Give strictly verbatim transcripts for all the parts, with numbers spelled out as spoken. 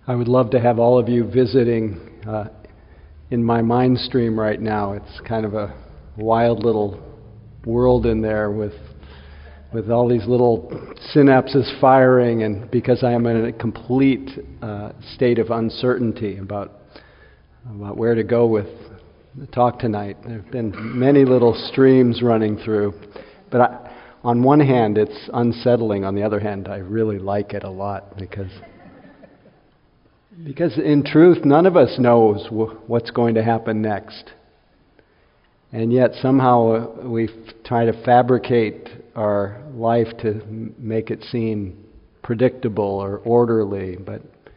I would love to have all of you visiting uh, in my mind stream right now. It's kind of a wild little world in there with with all these little synapses firing, and because I am in a complete uh, state of uncertainty about about where to go with the talk tonight. There have been many little streams running through, but I, on one hand it's unsettling. On the other hand, I really like it a lot because because in truth none of us knows w- what's going to happen next. And yet somehow uh, we f- try to fabricate our life to m- make it seem predictable or orderly, but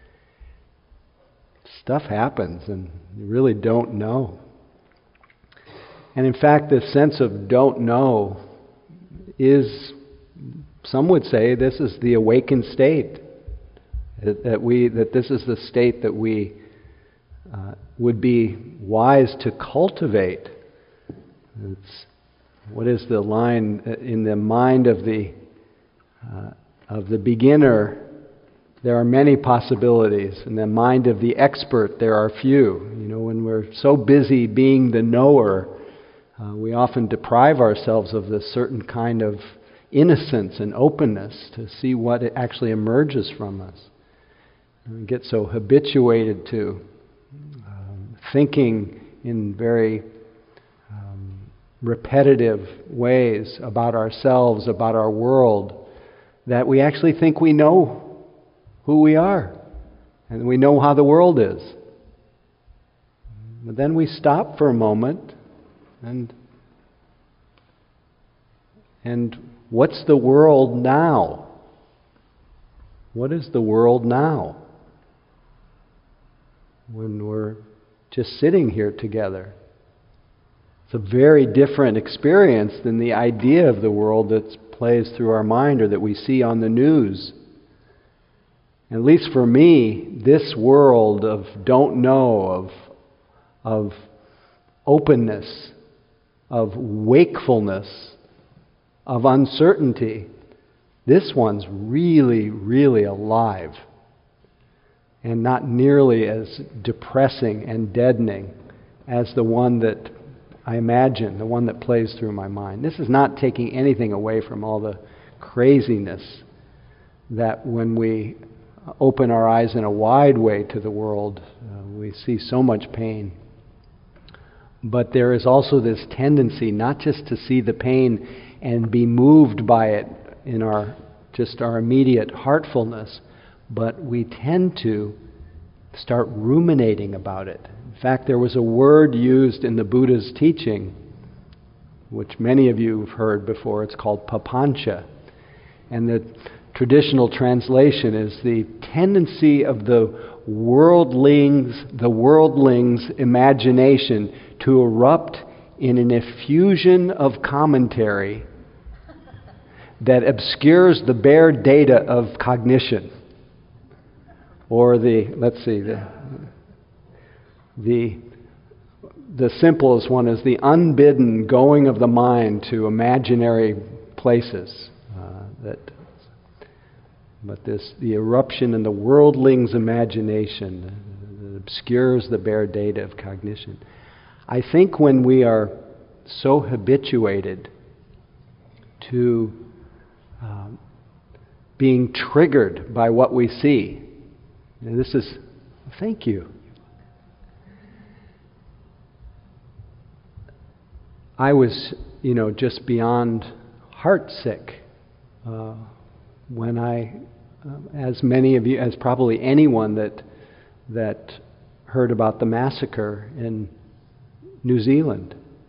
stuff happens and you really don't know. And in fact, this sense of don't know is, some would say, this is the awakened state. That, that we, that this is the state that we uh, would be wise to cultivate. It's, what is the line? In the mind of the uh, of the beginner, there are many possibilities. In the mind of the expert, there are few. You know, when we're so busy being the knower, uh, we often deprive ourselves of this certain kind of innocence and openness to see what actually emerges from us. And we get so habituated to um, thinking in very um, repetitive ways about ourselves, about our world, that we actually think we know who we are and we know how the world is. But then we stop for a moment and and what's the world now? What is the world now? When we're just sitting here together. It's a very different experience than the idea of the world that plays through our mind or that we see on the news. At least for me, this world of don't know, of, of openness, of wakefulness, of uncertainty, this one's really, really alive. And not nearly as depressing and deadening as the one that I imagine, the one that plays through my mind. This is not taking anything away from all the craziness that when we open our eyes in a wide way to the world, uh, we see so much pain. But there is also this tendency not just to see the pain and be moved by it in our just our immediate heartfulness, but we tend to start ruminating about it. In fact, there was a word used in the Buddha's teaching, which many of you have heard before. It's called papancha. And the traditional translation is the tendency of the worldling's, the worldling's imagination to erupt in an effusion of commentary that obscures the bare data of cognition. Or the, let's see, the, the, the simplest one is the unbidden going of the mind to imaginary places. Uh, that, but this, the eruption in the worldling's imagination that obscures the bare data of cognition. I think when we are so habituated to um, being triggered by what we see, and this is, thank you. I was, you know, just beyond heartsick uh, when I, uh, as many of you, as probably anyone that that heard about the massacre in New Zealand.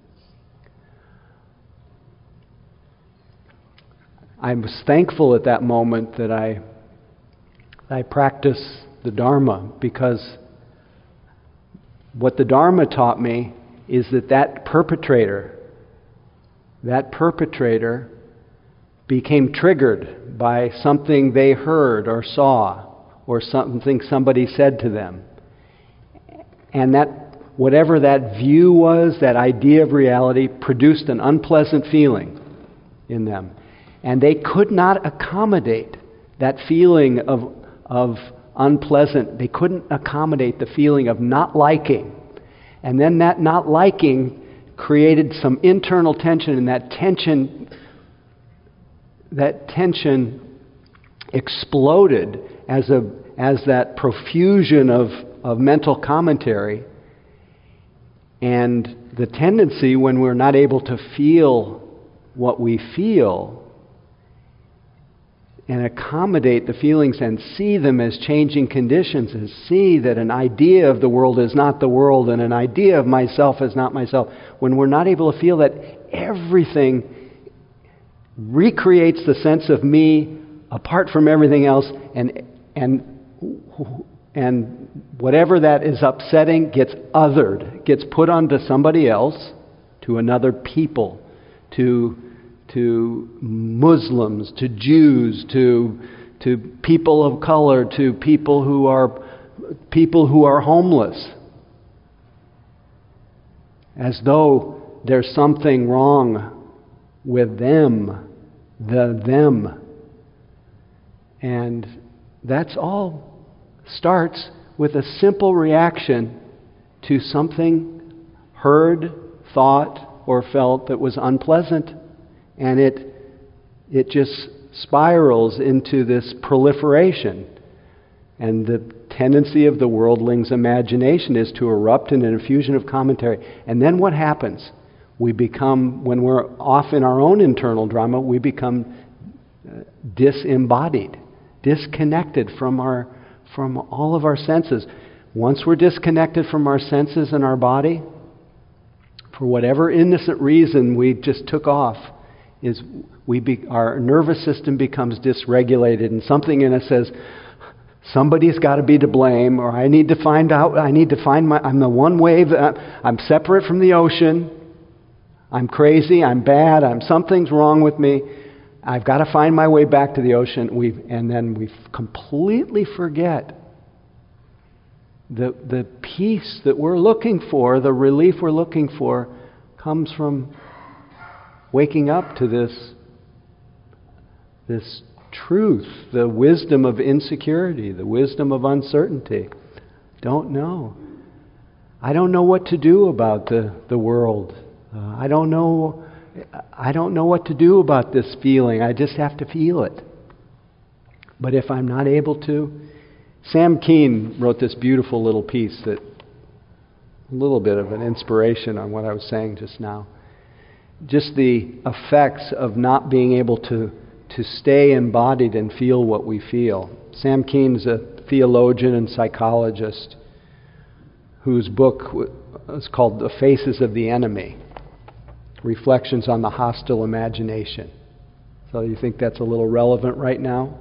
I was thankful at that moment that I I practiced the Dharma, because what the Dharma taught me is that that perpetrator, that perpetrator became triggered by something they heard or saw or something somebody said to them. And that whatever that view was, that idea of reality, produced an unpleasant feeling in them. And they could not accommodate that feeling of of unpleasant. They couldn't accommodate the feeling of not liking. And then that not liking created some internal tension, and that tension, that tension exploded as a as that profusion of, of mental commentary. And the tendency, when we're not able to feel what we feel and accommodate the feelings and see them as changing conditions, and see that an idea of the world is not the world and an idea of myself is not myself, when we're not able to feel that, everything recreates the sense of me apart from everything else, and and and whatever that is upsetting gets othered, gets put onto somebody else, to another people, to to Muslims, to Jews, to to people of color, to people who are people who are homeless, as though there's something wrong with them, the them. And that's all starts with a simple reaction to something heard, thought, or felt that was unpleasant. And it it just spirals into this proliferation. And the tendency of the worldling's imagination is to erupt in an infusion of commentary. And then what happens? We become, when we're off in our own internal drama, we become uh, disembodied, disconnected from our from all of our senses. Once we're disconnected from our senses and our body, for whatever innocent reason we just took off, is we be, our nervous system becomes dysregulated, and something in us says, somebody's got to be to blame, or I need to find out, I need to find my, I'm the one wave, I'm separate from the ocean, I'm crazy, I'm bad, I'm something's wrong with me, I've got to find my way back to the ocean. We and then we completely forget the the peace that we're looking for, the relief we're looking for, comes from waking up to this this truth, the wisdom of insecurity, the wisdom of uncertainty. Don't know. I don't know what to do about the, the world. Uh, I don't know I don't know what to do about this feeling. I just have to feel it. But if I'm not able to, Sam Keen wrote this beautiful little piece that, a little bit of an inspiration on what I was saying just now. Just the effects of not being able to, to stay embodied and feel what we feel. Sam Keen is a theologian and psychologist whose book is called The Faces of the Enemy. Reflections on the Hostile Imagination. So you think that's a little relevant right now?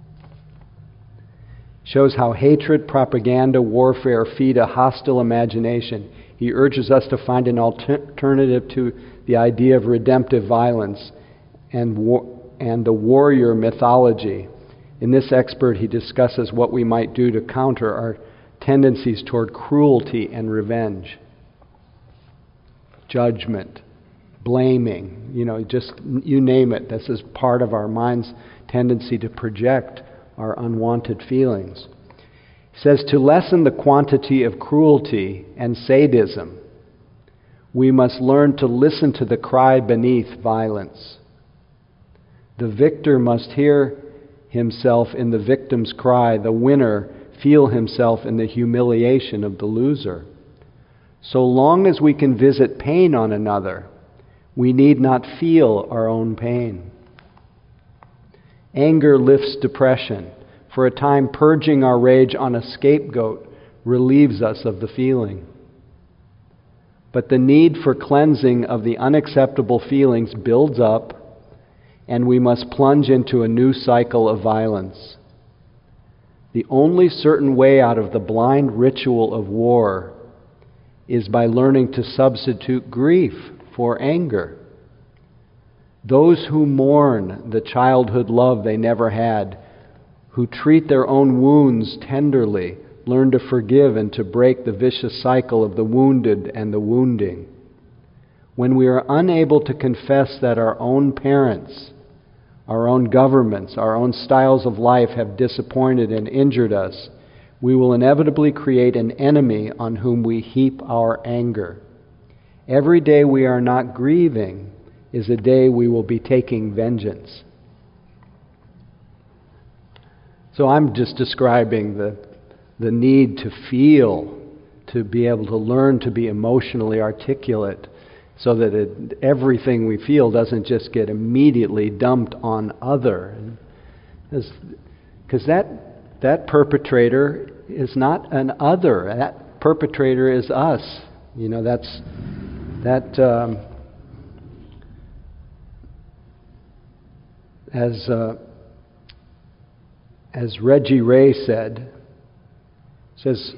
Shows how hatred, propaganda, warfare feed a hostile imagination. He urges us to find an alternative to the idea of redemptive violence and war- and the warrior mythology. In this expert, he discusses what we might do to counter our tendencies toward cruelty and revenge, judgment, blaming, you know, just you name it. This is part of our mind's tendency to project our unwanted feelings. He says, to lessen the quantity of cruelty and sadism, we must learn to listen to the cry beneath violence. The victor must hear himself in the victim's cry. The winner feel himself in the humiliation of the loser. So long as we can visit pain on another, we need not feel our own pain. Anger lifts depression. For a time, purging our rage on a scapegoat relieves us of the feeling. But the need for cleansing of the unacceptable feelings builds up, and we must plunge into a new cycle of violence. The only certain way out of the blind ritual of war is by learning to substitute grief for anger. Those who mourn the childhood love they never had, who treat their own wounds tenderly, learn to forgive and to break the vicious cycle of the wounded and the wounding. When we are unable to confess that our own parents, our own governments, our own styles of life have disappointed and injured us, we will inevitably create an enemy on whom we heap our anger. Every day we are not grieving is a day we will be taking vengeance. So I'm just describing the, the need to feel, to be able to learn to be emotionally articulate, so that it, everything we feel doesn't just get immediately dumped on other. Because that, that perpetrator is not an other. That perpetrator is us. You know, that's that um, as uh, as Reggie Ray said, says,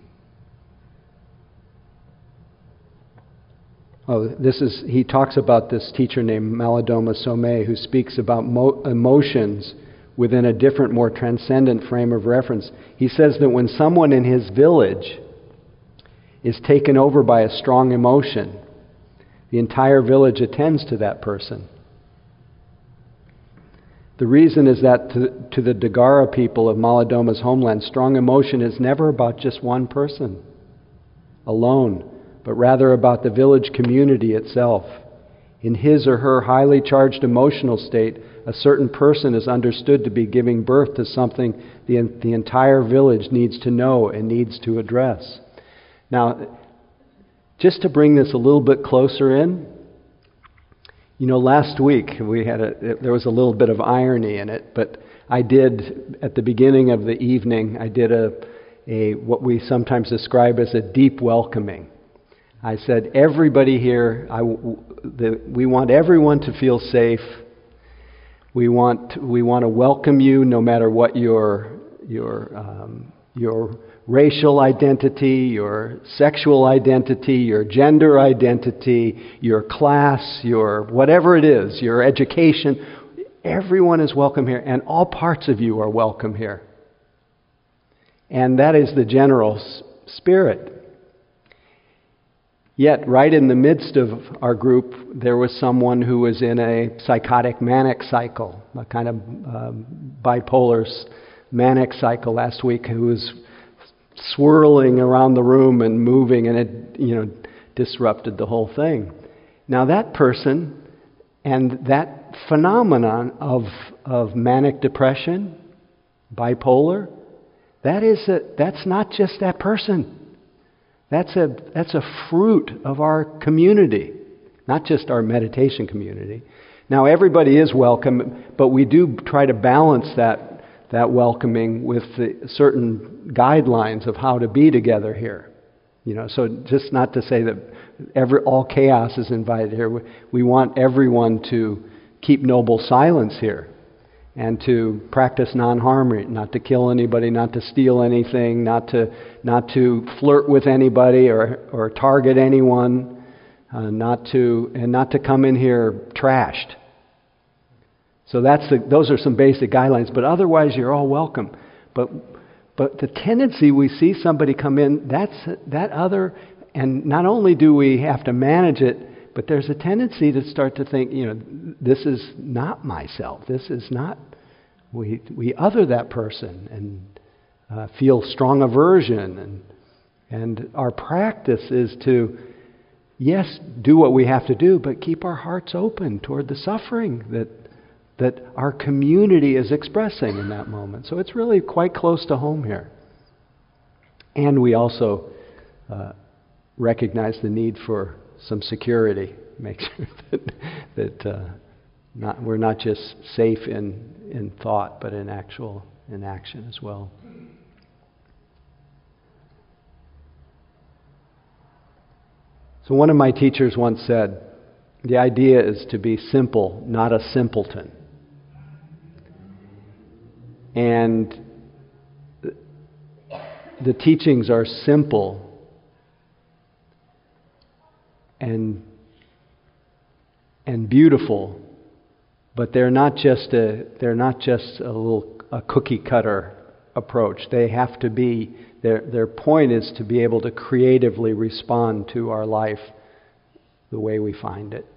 oh, this is, he talks about this teacher named Malidoma Somé who speaks about mo- emotions within a different, more transcendent frame of reference. He says that when someone in his village is taken over by a strong emotion, the entire village attends to that person. The reason is that to, to the Dagara people of Malidoma's homeland, strong emotion is never about just one person alone, but rather about the village community itself. In his or her highly charged emotional state, a certain person is understood to be giving birth to something the, the entire village needs to know and needs to address. Now, just to bring this a little bit closer in, you know, last week we had a, there was a little bit of irony in it, but I did, at the beginning of the evening, I did a, a what we sometimes describe as a deep welcoming. I said, everybody here, I, the, we want everyone to feel safe. We want we want to welcome you no matter what your your um, your racial identity, your sexual identity, your gender identity, your class, your whatever it is, your education. Everyone is welcome here, and all parts of you are welcome here. And that is the general s- spirit. Yet, right in the midst of our group, there was someone who was in a psychotic manic cycle, a kind of um, bipolar manic cycle last week, who was swirling around the room and moving, and it, you know, disrupted the whole thing. Now, that person and that phenomenon of of manic depression, bipolar, that is a, that's not just that person. That's a that's a fruit of our community, not just our meditation community. Now, everybody is welcome, but we do try to balance that that welcoming with the certain guidelines of how to be together here. You know, so just not to say that every all chaos is invited here. We, we want everyone to keep noble silence here, and to practice non-harm, not to kill anybody, not to steal anything, not to not to flirt with anybody or or target anyone, uh, not to and not to come in here trashed. So that's the, those are some basic guidelines. But otherwise, you're all welcome. But but the tendency we see somebody come in, that's that other, and not only do we have to manage it, but there's a tendency to start to think, you know, this is not myself. This is not, we we other that person and uh, feel strong aversion. And and our practice is to, yes, do what we have to do, but keep our hearts open toward the suffering that that our community is expressing in that moment. So it's really quite close to home here. And we also uh, recognize the need for some security, make sure that, that uh, not, we're not just safe in, in thought, but in actual in action as well. So one of my teachers once said, the idea is to be simple, not a simpleton. And the teachings are simple and and beautiful, but they're not just a they're not just a little a cookie cutter approach. They have to be their their point is to be able to creatively respond to our life the way we find it.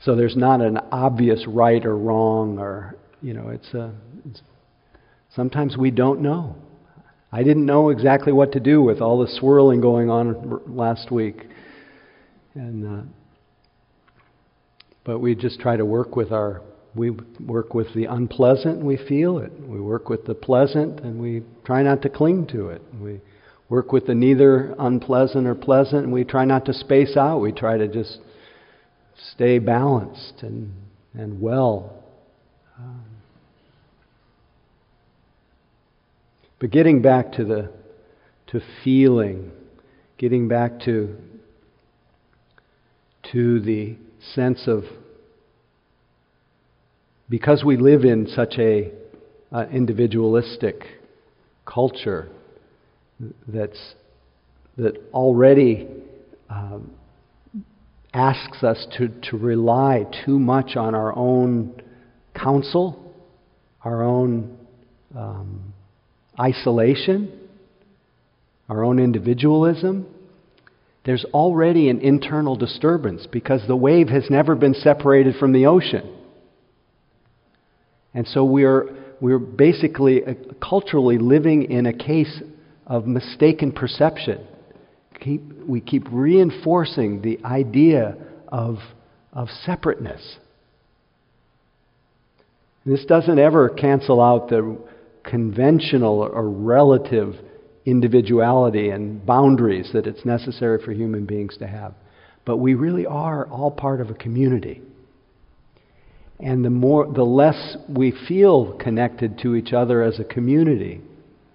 So there's not an obvious right or wrong, or, you know, it's a, it's, sometimes we don't know. I didn't know exactly what to do with all the swirling going on last week. And, uh, but we just try to work with our, we work with the unpleasant and we feel it. We work with the pleasant and we try not to cling to it. We work with the neither unpleasant or pleasant and we try not to space out. We try to just stay balanced and, and well. Um, but getting back to the, to feeling, getting back to, to the sense of, because we live in such a uh, individualistic culture that's that already um, asks us to, to rely too much on our own counsel, our own um, isolation, our own individualism. There's already an internal disturbance because the wave has never been separated from the ocean. And so we're we're basically uh, culturally living in a case of mistaken perception. Keep, we keep reinforcing the idea of, of separateness. This doesn't ever cancel out the conventional or relative individuality and boundaries that it's necessary for human beings to have. But we really are all part of a community. And the more, the less we feel connected to each other as a community,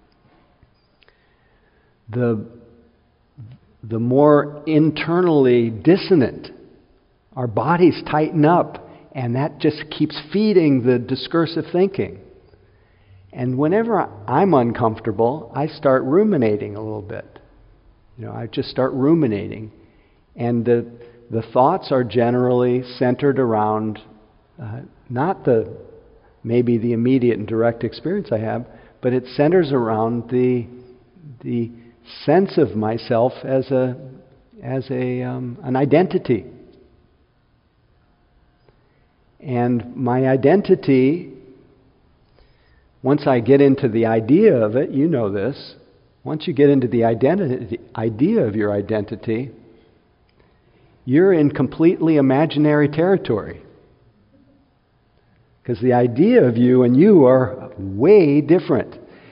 the, the more internally dissonant our bodies tighten up, and that just keeps feeding the discursive thinking. And whenever I'm uncomfortable, I start ruminating a little bit. You know, I just start ruminating, and the the thoughts are generally centered around uh, not the maybe the immediate and direct experience I have, but it centers around the the sense of myself as a as a um, an identity. And my identity, once I get into the idea of it, you know this, once you get into the identity, idea of your identity, you're in completely imaginary territory. Because the idea of you and you are way different.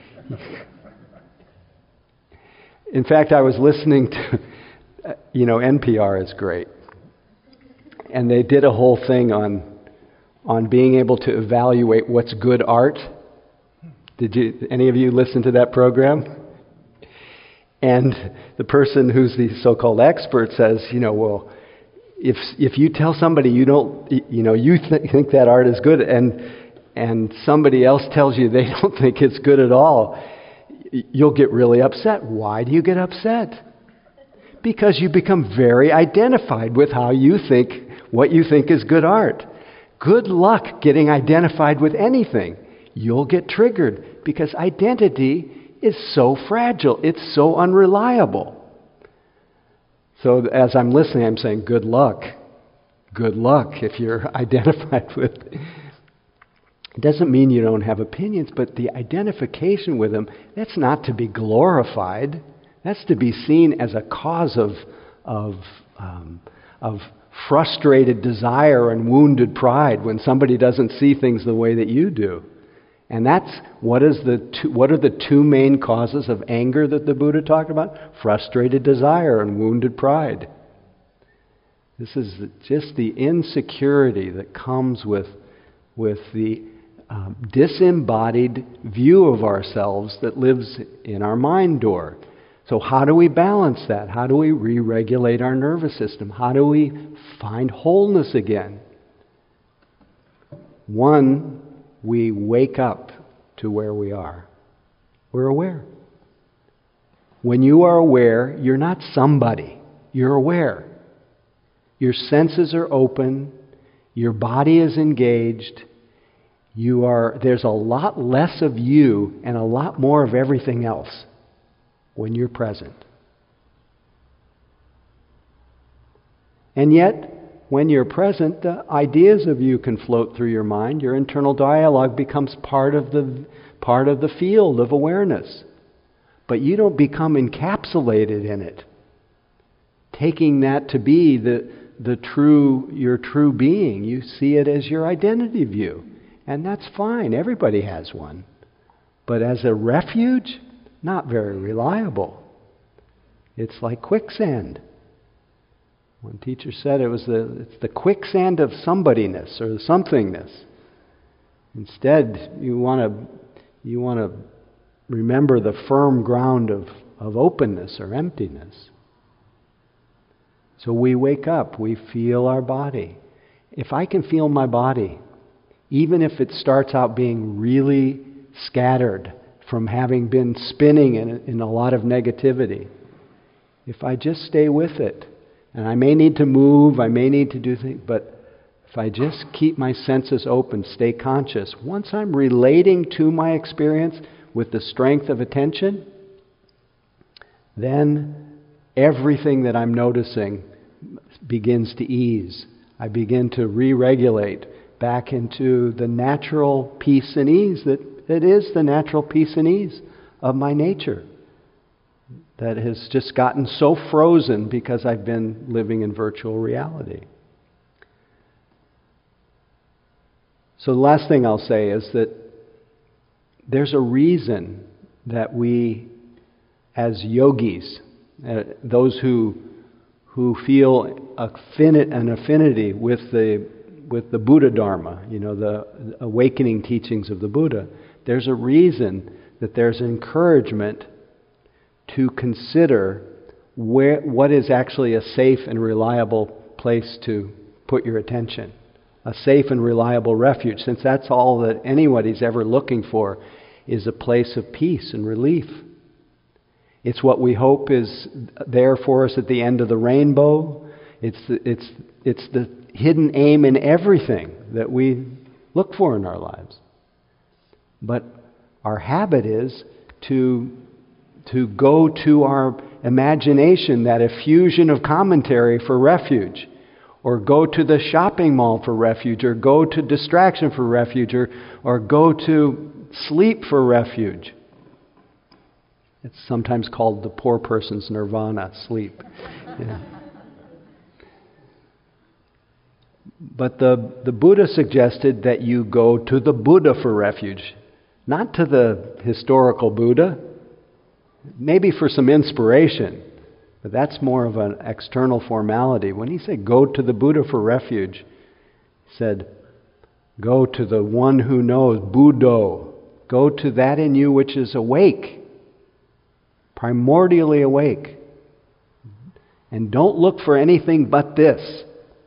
In fact, I was listening to, you know, N P R is great. And they did a whole thing on on being able to evaluate what's good art. Did you, any of you listen to that program? And the person who's the so-called expert says, you know, well, if if you tell somebody you don't, you know, you th- think that art is good, and and somebody else tells you they don't think it's good at all, you'll get really upset. Why do you get upset? Because you become very identified with how you think, what you think is good art. Good luck getting identified with anything. You'll get triggered because identity is so fragile. It's so unreliable. So as I'm listening, I'm saying, good luck. Good luck if you're identified with. It doesn't mean you don't have opinions, but the identification with them, that's not to be glorified. That's to be seen as a cause of, of, um, of frustrated desire and wounded pride when somebody doesn't see things the way that you do. And that's what is the two, what are the two main causes of anger that the Buddha talked about? Frustrated desire and wounded pride. This is just the insecurity that comes with with the um, disembodied view of ourselves that lives in our mind door. So how do we balance that? How do we re-regulate our nervous system? How do we find wholeness again? One, we wake up to where we are. We're aware. When you are aware, you're not somebody. You're aware. Your senses are open. Your body is engaged. You are. There's a lot less of you and a lot more of everything else when you're present. And yet, when you're present, the ideas of you can float through your mind. Your internal dialogue becomes part of the part of the field of awareness. But you don't become encapsulated in it, taking that to be the the true your true being. You see it as your identity view, and that's fine. Everybody has one. But as a refuge, not very reliable. It's like quicksand. One teacher said it was the it's the quicksand of somebodyness or somethingness. Instead, you want to you want to remember the firm ground of, of openness or emptiness. So we wake up, we feel our body. If I can feel my body, even if it starts out being really scattered from having been spinning in, in a lot of negativity, if I just stay with it, and I may need to move, I may need to do things, but if I just keep my senses open, stay conscious, once I'm relating to my experience with the strength of attention, then everything that I'm noticing begins to ease. I begin to re-regulate back into the natural peace and ease that, that is the natural peace and ease of my nature that has just gotten so frozen because I've been living in virtual reality. So the last thing I'll say is that there's a reason that we, as yogis, uh, those who who feel affini- an affinity with the with the Buddha Dharma, you know, the awakening teachings of the Buddha, there's a reason that there's encouragement to consider where what is actually a safe and reliable place to put your attention. A safe and reliable refuge, since that's all that anybody's ever looking for, is a place of peace and relief. It's what we hope is there for us at the end of the rainbow. It's the, it's, it's the hidden aim in everything that we look for in our lives. But our habit is to, to go to our imagination, that effusion of commentary for refuge, or go to the shopping mall for refuge, or go to distraction for refuge, or, or go to sleep for refuge. It's sometimes called the poor person's nirvana, sleep. Yeah. But the, the Buddha suggested that you go to the Buddha for refuge, not to the historical Buddha, maybe for some inspiration. But that's more of an external formality. When he said, go to the Buddha for refuge, he said, go to the one who knows, Buddho. Go to that in you which is awake, primordially awake. And don't look for anything but this.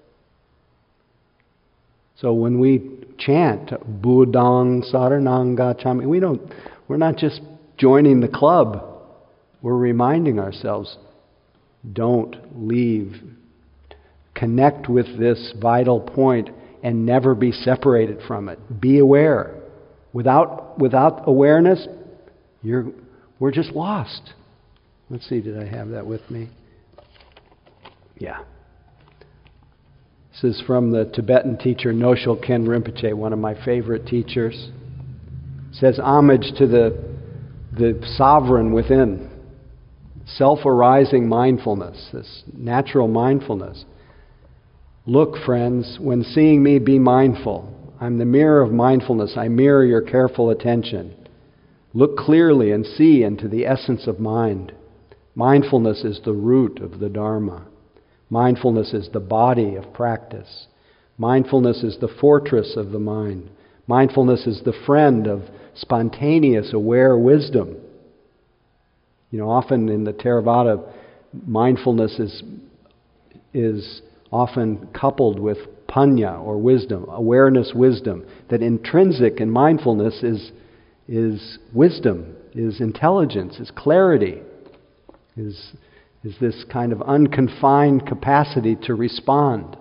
So when we chant, Buddhang Saranang Gacchami, we don't, we're not just joining the club. We're reminding ourselves, don't leave. Connect with this vital point and never be separated from it. Be aware. Without without awareness, you're we're just lost. Let's see, did I have that with me? Yeah. This is from the Tibetan teacher Noshul Ken Rinpoche, one of my favorite teachers. It says, homage to the the sovereign within. Self-arising mindfulness, this natural mindfulness. Look, friends, when seeing me, be mindful. I'm the mirror of mindfulness. I mirror your careful attention. Look clearly and see into the essence of mind. Mindfulness is the root of the Dharma. Mindfulness is the body of practice. Mindfulness is the fortress of the mind. Mindfulness is the friend of spontaneous, aware wisdom. You know, often in the Theravada, mindfulness is, is often coupled with panya, or wisdom, awareness, wisdom. That intrinsic in mindfulness is, is wisdom, is intelligence, is clarity, is, is this kind of unconfined capacity to respond.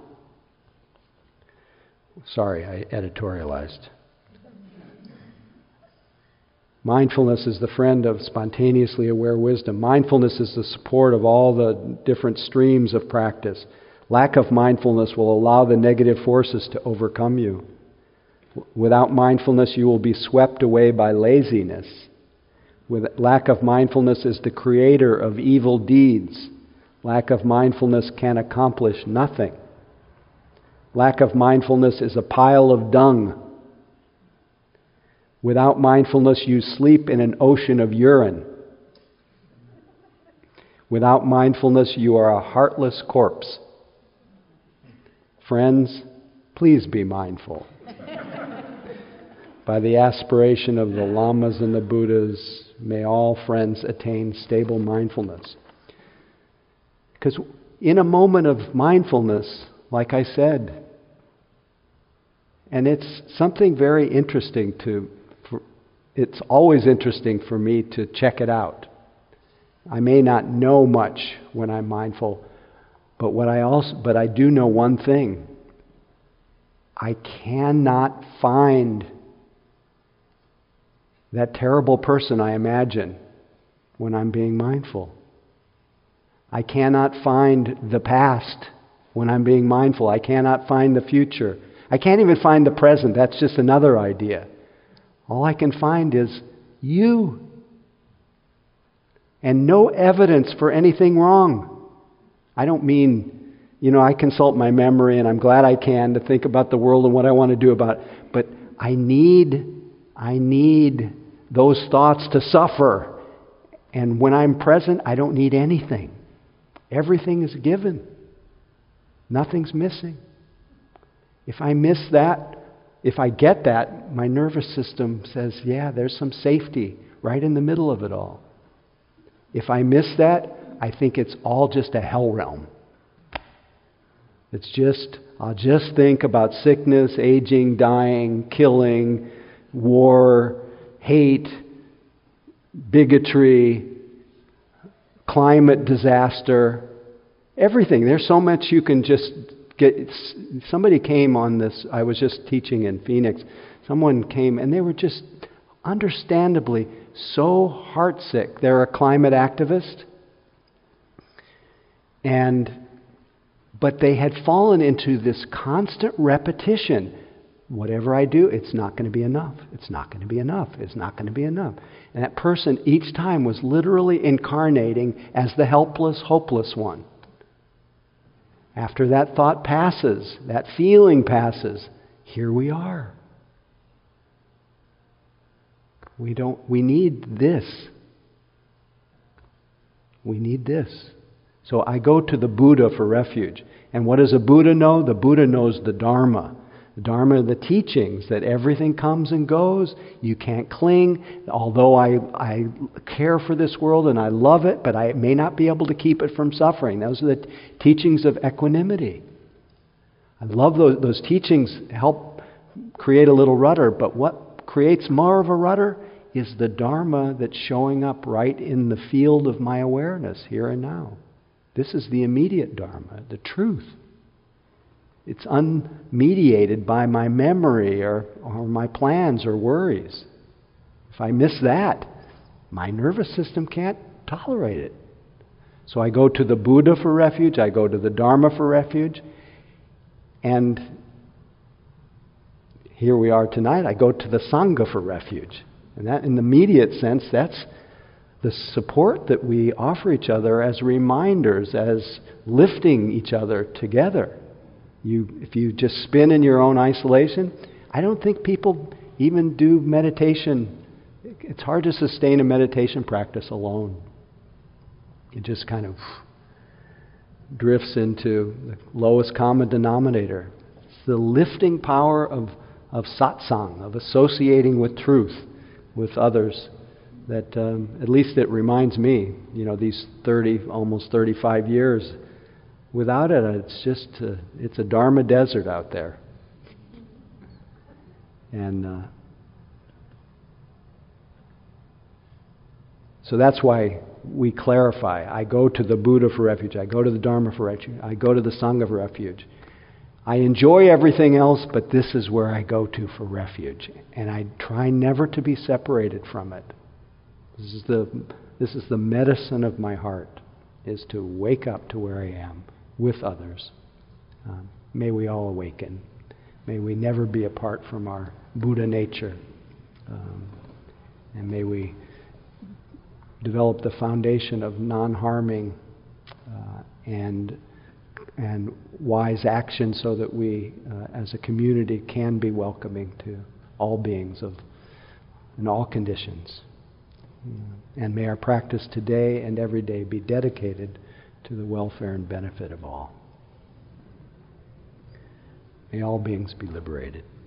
Sorry, I editorialized. Mindfulness is the friend of spontaneously aware wisdom. Mindfulness is the support of all the different streams of practice. Lack of mindfulness will allow the negative forces to overcome you. Without mindfulness, you will be swept away by laziness. With lack of mindfulness is the creator of evil deeds. Lack of mindfulness can accomplish nothing. Lack of mindfulness is a pile of dung. Without mindfulness, you sleep in an ocean of urine. Without mindfulness, you are a heartless corpse. Friends, please be mindful. By the aspiration of the Lamas and the Buddhas, may all friends attain stable mindfulness. Because in a moment of mindfulness, like I said, and it's something very interesting to, for, it's always interesting for me to check it out. I may not know much when I'm mindful, but what I also, but I do know one thing. I cannot find that terrible person I imagine when I'm being mindful. I cannot find the past when I'm being mindful. I cannot find the future. I can't even find the present. That's just another idea. All I can find is you. And no evidence for anything wrong. I don't mean, you know, I consult my memory and I'm glad I can to think about the world and what I want to do about it. But I need, I need those thoughts to suffer. And when I'm present, I don't need anything. Everything is given. Nothing's missing. If I miss that, if I get that, my nervous system says, yeah, there's some safety right in the middle of it all. If I miss that, I think it's all just a hell realm. It's just, I'll just think about sickness, aging, dying, killing, war, hate, bigotry, climate disaster, everything. There's so much you can just get. Somebody came on this, I was just teaching in Phoenix. Someone came and they were just understandably so heartsick. They're a climate activist. And, but they had fallen into this constant repetition. Whatever I do, it's not going to be enough. It's not going to be enough. It's not going to be enough. And that person each time was literally incarnating as the helpless, hopeless one. After that thought passes, that feeling passes, here we are. We don't, we need this. We need this. So I go to the Buddha for refuge. And what does a Buddha know? The Buddha knows the Dharma. The Dharma are the teachings that everything comes and goes. You can't cling. Although I, I care for this world and I love it, but I may not be able to keep it from suffering. Those are the t- teachings of equanimity. I love those, those teachings help create a little rudder, but what creates more of a rudder is the Dharma that's showing up right in the field of my awareness here and now. This is the immediate Dharma, the truth. It's unmediated by my memory or, or my plans or worries. If I miss that, my nervous system can't tolerate it. So I go to the Buddha for refuge, I go to the Dharma for refuge, and here we are tonight, I go to the Sangha for refuge. And that, in the immediate sense, that's the support that we offer each other as reminders, as lifting each other together. You, if you just spin in your own isolation, I don't think people even do meditation. It's hard to sustain a meditation practice alone. It just kind of drifts into the lowest common denominator. It's the lifting power of, of satsang, of associating with truth, with others, that um, at least it reminds me, you know, these thirty, almost thirty-five years. Without it, it's just, uh, it's a Dharma desert out there. And uh, so that's why we clarify. I go to the Buddha for refuge. I go to the Dharma for refuge. I go to the Sangha for refuge. I enjoy everything else, but this is where I go to for refuge. And I try never to be separated from it. This is the, this is the medicine of my heart, is to wake up to where I am with others. Um, may we all awaken. May we never be apart from our Buddha nature. Um, and may we develop the foundation of non-harming uh, and and wise action so that we, uh, as a community, can be welcoming to all beings of in all conditions. And may our practice today and every day be dedicated to the welfare and benefit of all. May all beings be liberated.